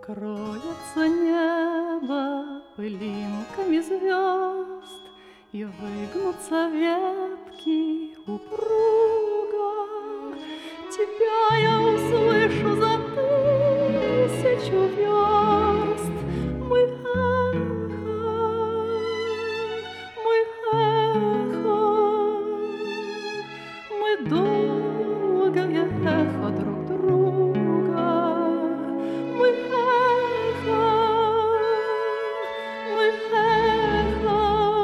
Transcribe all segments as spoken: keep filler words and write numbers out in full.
Покроется небо пылинками звезд, И выгнутся ветки упруго. Тебя я услышу за тысячу верст. Мы эхо, мы эхо, мы долгое эхо друг друга. Мы эхо, мы эхо,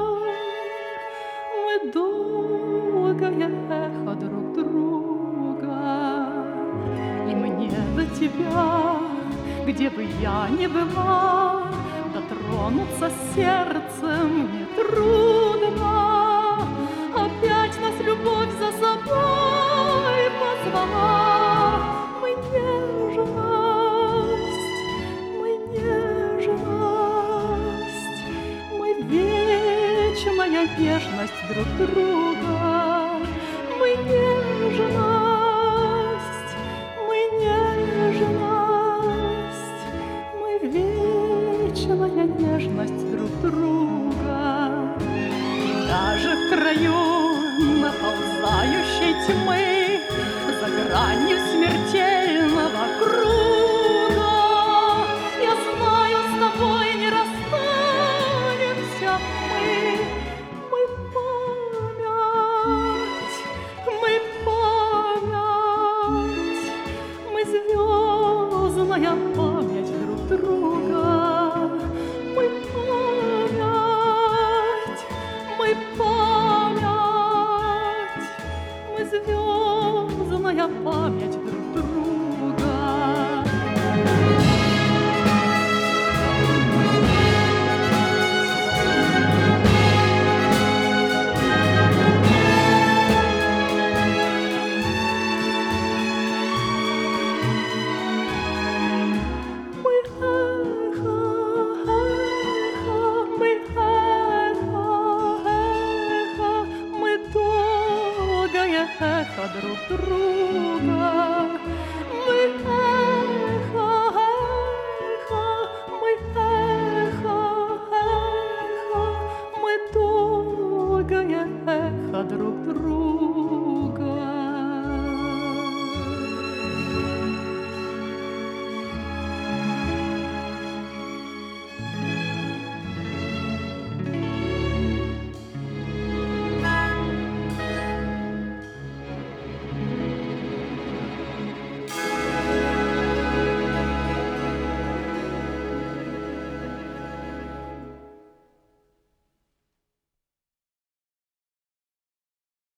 мы долгое эхо друг друга. И мне до тебя, где бы я ни была, дотронуться сердцем нетрудно. Опять нас любовь за собой позвала. Мы нежность, мы нежность, мы вечная нежность друг друга. Мы нежность, мы нежность, мы вечная нежность друг друга. И даже в краю наползающей тьмы